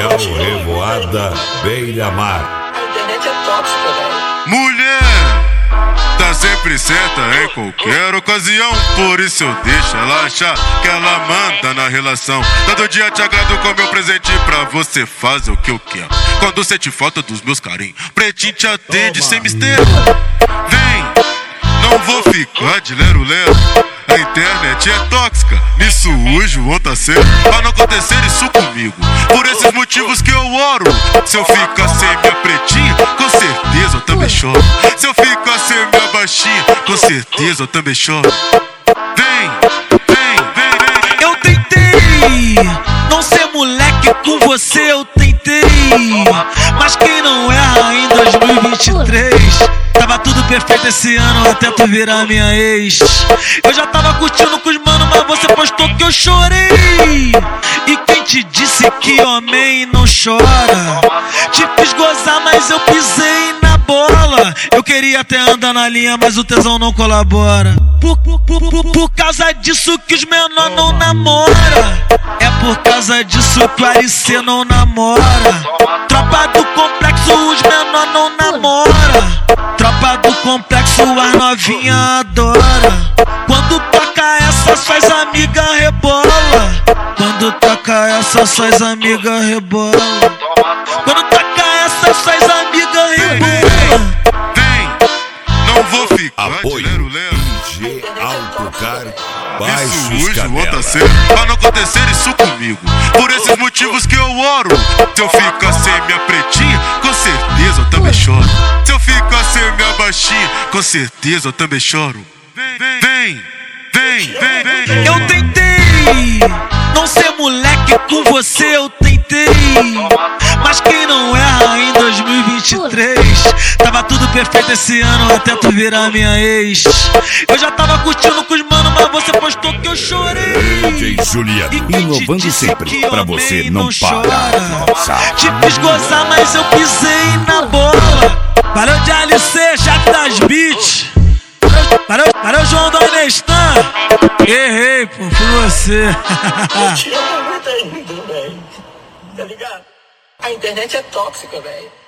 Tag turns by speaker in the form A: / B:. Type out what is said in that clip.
A: Real Revoada Beira-Mar.
B: A internet é tóxica, velho.
C: Mulher tá sempre certa em qualquer ocasião, por isso eu deixo ela achar que ela manda na relação. Todo dia te agrado com meu presente pra você fazer o que eu quero. Quando sente falta dos meus carinhos, pretinho te atende sem mistério. Vem, não vou ficar de lero-lero. A internet é tóxica, nisso hoje o tá certo. Pra não acontecer isso comigo, por esses motivos que eu oro. Se eu ficar sem minha pretinha, com certeza eu também choro. Se eu ficar sem minha baixinha, com certeza eu também choro. Vem, vem, vem, vem.
D: Eu tentei não ser moleque com você, eu tentei. Mas quem não erra em 2023? Tava tudo perfeito esse ano até tu virar minha ex. Eu já tava curtindo com os manos, mas você postou que eu chorei. E quem te disse que homem não chora? Te fiz gozar, mas eu pisei na bola. Eu queria até andar na linha, mas o tesão não colabora. Por causa disso que os menor não namora. É por causa disso que o RC não namora. Tropa do complexo, os menor não namora. Tropa do complexo, as novinha adora. Quando toca essa, suas amigas rebola. Quando toca essa, suas amigas rebola. Quando toca essa, suas amigas rebola.
C: Vem, não vou ficar de lero-lero.
A: IG Autocar
C: Isso
A: Baixos
C: hoje o tá
A: Canela.
C: certo. Pra não acontecer isso comigo, por esses motivos que eu oro. Se eu ficar sem minha pretinha, com certeza eu também choro. Se eu ficar sem minha baixinha, com certeza eu também choro. Vem, vem, vem, vem, vem.
D: Eu tentei não ser moleque com você, eu tentei. Mas quem não erra em 2023? Tava tudo perfeito esse ano até tu virar minha ex. Eu já tava curtindo com os manos, mas você postou que eu chorei.
A: DJ Juliano,
D: E quem te
A: inovando
D: disse
A: sempre
D: que
A: pra
D: homem
A: você não parar de dançar.
D: Te fiz gozar, mas eu pisei na bola. Valeu de LC, Jato das Beats. Valeu João do Anestan. Errei, pô, foi você.
B: Eu te amo muito ainda, velho. Tá ligado? A internet é tóxica, velho.